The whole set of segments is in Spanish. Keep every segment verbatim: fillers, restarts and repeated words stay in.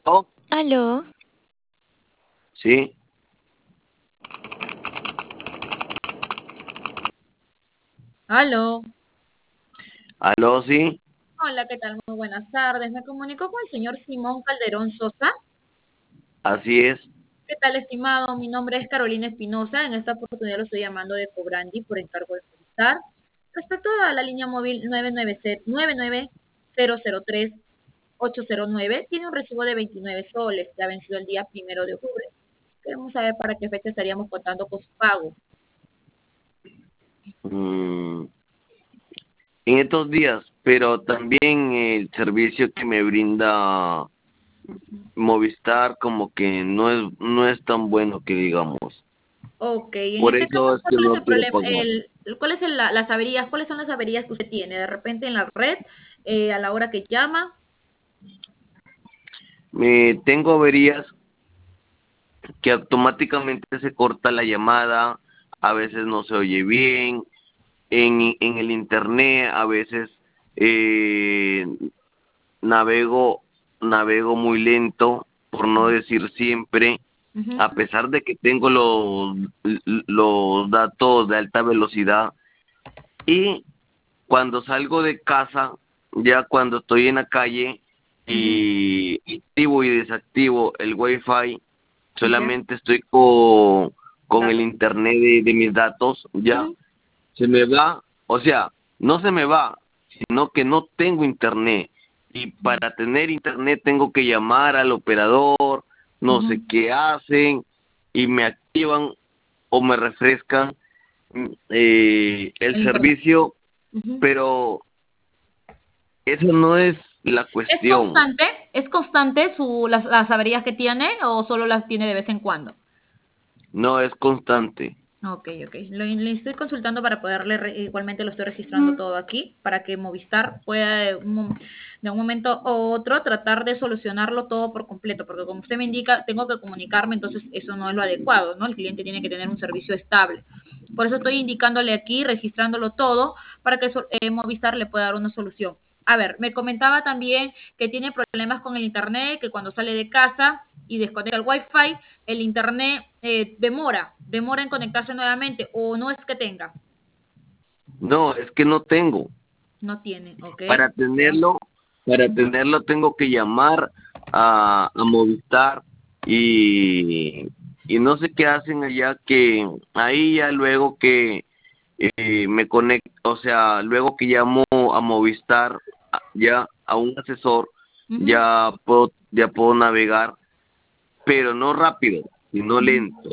¿Oh? Aló. Sí. Aló. ¿Aló, sí? Hola, ¿qué tal? Muy buenas tardes. Me comunico con el señor Simón Calderón Sosa. Así es. ¿Qué tal, estimado? Mi nombre es Carolina Espinosa. En esta oportunidad lo estoy llamando de Cobrandi por encargo de Movistar. Respecto a la línea móvil nueve nueve cero cero tres ocho cero nueve, tiene un recibo de veintinueve soles que ha vencido el día primero de octubre. Queremos saber para qué fecha estaríamos contando con su pago. Mm, en estos días, pero también el servicio que me brinda Movistar como que no es no es tan bueno que digamos. Ok, en Por este caso, eso es que ¿cuál es no el quiero problema? pagar. El, ¿cuál es el- la- las averías? ¿Cuáles son las averías que usted tiene? De repente en la red, eh, a la hora que llama. Me tengo averías que automáticamente se corta la llamada, a veces no se oye bien, en, en el internet a veces eh, navego navego muy lento, por no decir siempre, Ujú. a pesar de que tengo los los datos de alta velocidad. Y cuando salgo de casa, ya cuando estoy en la calle Ujú. y activo y desactivo el wifi, Ya, solamente estoy con, con el datos. internet de, de mis datos, ya Ujú. se me va, o sea, no se me va, sino que no tengo internet. Y para tener internet tengo que llamar al operador, no Ujú. sé qué hacen, y me activan o me refrescan mm, eh, el El internet. servicio, Ujú. pero eso no es la ¿Es cuestión. constante? ¿Es constante su, las, las averías que tiene o solo las tiene de vez en cuando? No es constante. Ok, ok. Lo, le estoy consultando para poderle, re- igualmente lo estoy registrando todo aquí, para que Movistar pueda de un, mom- de un momento u otro tratar de solucionarlo todo por completo, porque como usted me indica, tengo que comunicarme, entonces eso no es lo adecuado, ¿no? El cliente tiene que tener un servicio estable. Por eso estoy indicándole aquí, registrándolo todo, para que so- eh, Movistar le pueda dar una solución. A ver, me comentaba también que tiene problemas con el internet, que cuando sale de casa y desconecta el wifi, el internet eh, demora, demora en conectarse nuevamente, o no es que tenga, No, es que no tengo. no tiene, ok, Para ya. tenerlo, para tenerlo tengo que llamar a, a Movistar y, y no sé qué hacen allá, que ahí ya luego que eh, me conecto, o sea, luego que llamo a Movistar, a- ya a un asesor, Ujú. ya puedo, ya puedo navegar, pero no rápido, sino Ujú. lento.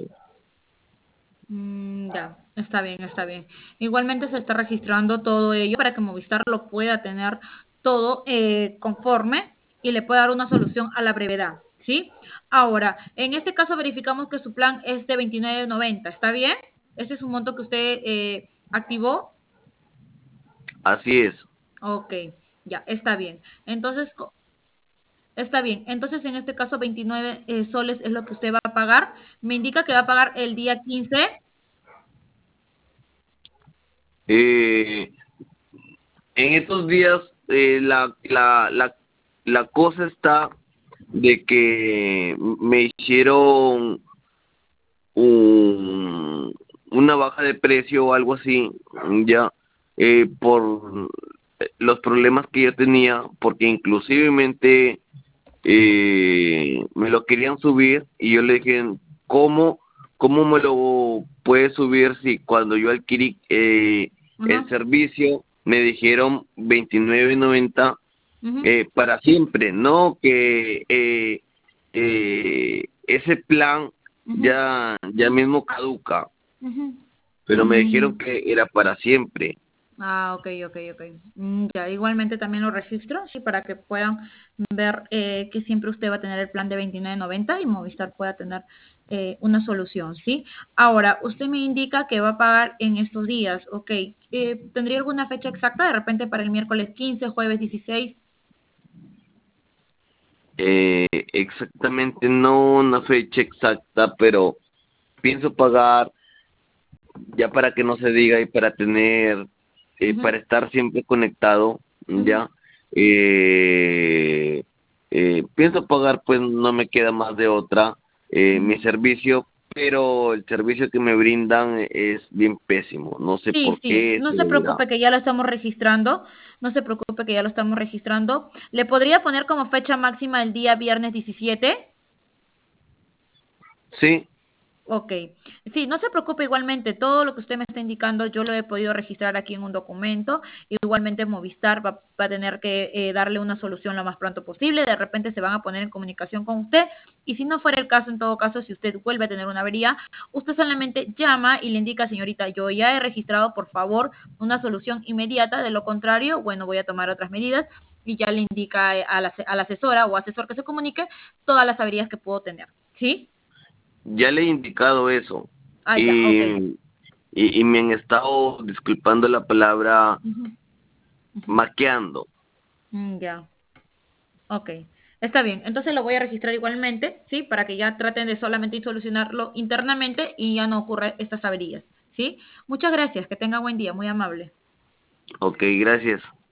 Mm, ya, está bien, está bien. Igualmente se está registrando todo ello para que Movistar lo pueda tener todo eh, conforme y le pueda dar una solución a la brevedad, ¿sí? Ahora, en este caso verificamos que su plan es de veintinueve noventa, ¿está bien? Ese es un monto que usted eh, activó. Así es. Ok, ya, está bien. Entonces, co- está bien. Entonces, en este caso, veintinueve eh, soles es lo que usted va a pagar. Me indica que va a pagar el día quince. Eh, en estos días eh, la, la, la, la cosa está de que me hicieron un, una baja de precio o algo así, ya, eh, por los problemas que yo tenía, porque inclusivemente eh, me lo querían subir y yo le dije, ¿cómo, cómo me lo puedes subir si cuando yo adquirí eh, el Ajá, servicio me dijeron veintinueve noventa ujú, eh, para siempre, no que eh, eh, ese plan ujú, ya ya mismo caduca, ujú. pero me dijeron Mm, que era para siempre. ah, ok, ok, ok. Mm, ya, igualmente también lo registro, sí, para que puedan ver eh, que siempre usted va a tener el plan de veintinueve noventa y Movistar pueda tener eh, una solución, ¿sí? Ahora, usted me indica que va a pagar en estos días, ok. Eh, ¿tendría alguna fecha exacta? De repente para el miércoles quince, jueves dieciséis. Eh, exactamente no una fecha exacta, pero pienso pagar ya para que no se diga y para tener, eh, Ujú, para estar siempre conectado, ujú. ya, eh, eh, pienso pagar, pues no me queda más de otra, eh, mi servicio, pero el servicio que me brindan es bien pésimo. No sé Sí, por sí, qué no se se deberá. preocupe que ya lo estamos registrando, no se preocupe que ya lo estamos registrando. ¿Le podría poner como fecha máxima el día viernes diecisiete? Sí, Ok, sí, no se preocupe igualmente, todo lo que usted me está indicando yo lo he podido registrar aquí en un documento, igualmente Movistar va, va a tener que eh, darle una solución lo más pronto posible, de repente se van a poner en comunicación con usted y si no fuera el caso, en todo caso, si usted vuelve a tener una avería, usted solamente llama y le indica, señorita, yo ya he registrado, por favor, una solución inmediata, de lo contrario, bueno, voy a tomar otras medidas y ya le indica eh, a la, a la asesora o asesor que se comunique todas las averías que puedo tener, ¿sí? ya le he indicado eso. Ah, ya, ok. Y, y, y me han estado, disculpando la palabra, Ujú, ujú. maqueando. Mm, ya, ok. Está bien, entonces lo voy a registrar igualmente, ¿sí? Para que ya traten de solamente solucionarlo internamente y ya no ocurra estas averías, ¿sí? Muchas gracias, que tenga buen día, muy amable. Ok, gracias.